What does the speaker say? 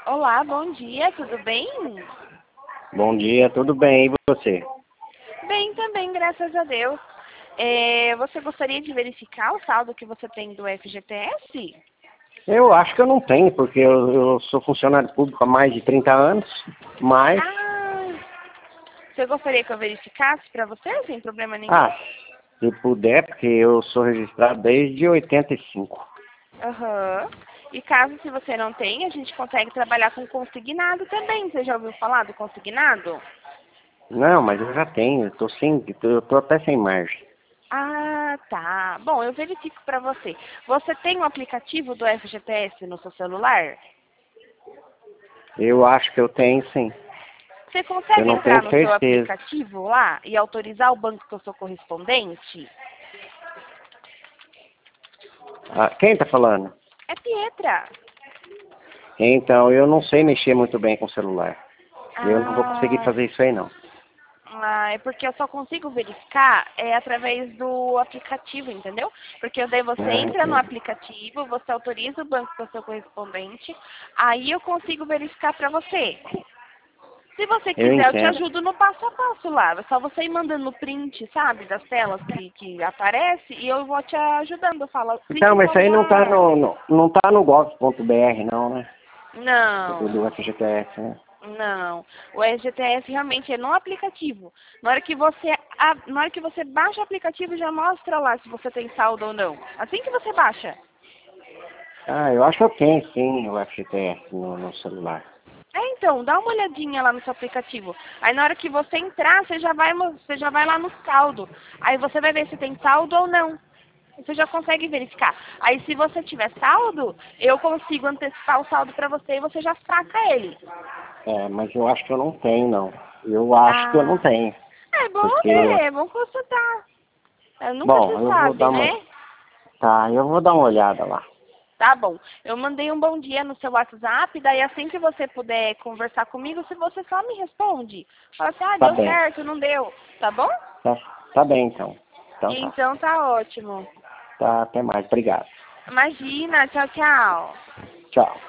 Olá, bom dia, tudo bem? Bom dia, tudo bem, e você? Bem também, graças a Deus. Você gostaria de verificar o saldo que você tem do FGTS? Eu acho que eu não tenho, porque eu sou funcionário público há mais de 30 anos, mas, Ah, você gostaria que eu verificasse para você, sem problema nenhum? se puder, porque eu sou registrado desde 85. Aham. E caso se você não tenha, a gente consegue trabalhar com consignado também. Você já ouviu falar do consignado? Não, mas eu já tenho, eu tô até sem margem. Ah, tá. Bom, eu verifico para você. Você tem o aplicativo do FGTS no seu celular? Eu acho que eu tenho, sim. Você Eu consegue não tenho entrar no seu certeza. aplicativo lá e autorizar o banco que eu sou correspondente? Ah, quem tá falando? É Pietra. Então, eu não sei mexer muito bem com o celular. Eu não vou conseguir Ah, fazer isso aí, não. é porque eu só consigo verificar através do aplicativo, entendeu? Porque daí você Ah, entra no entendi. aplicativo, você autoriza o banco que é o seu correspondente, aí eu consigo verificar para você. Se você Eu quiser, eu te entendo. ajudo no passo a passo lá. É só você ir mandando print, sabe, das telas que aparece e eu vou te ajudando. Eu falo, clique Então, em mas tal isso aí não tá lugar. não tá no gov.br, não, né? Não, Do FGTS, né? não. O SGTS realmente é no aplicativo. Na hora que você baixa o aplicativo, já mostra lá se você tem saldo ou não. Assim que você baixa. Ah, eu acho que eu tenho sim o FGTS no celular. Então, dá uma olhadinha lá no seu aplicativo. Aí na hora que você entrar, você já vai lá no saldo. Aí você vai ver se tem saldo ou não. Você já consegue verificar. Aí se você tiver saldo, eu consigo antecipar o saldo para você e você já saca ele. É, mas eu acho que eu não tenho, não. Eu acho que eu não Ah, tenho. é bom Porque, ver, é bom consultar. Nunca bom, se eu vou sabe, dar uma. né? Tá, eu vou dar uma olhada lá. Tá bom. Eu mandei um bom dia no seu WhatsApp, daí assim que você puder conversar comigo, se você só me responde. Fala assim, Tá deu bem. certo, não deu. Tá bom? Tá, tá bem então. Então tá. Então tá ótimo. Tá, até mais. Obrigado. Imagina, tchau, tchau. Tchau.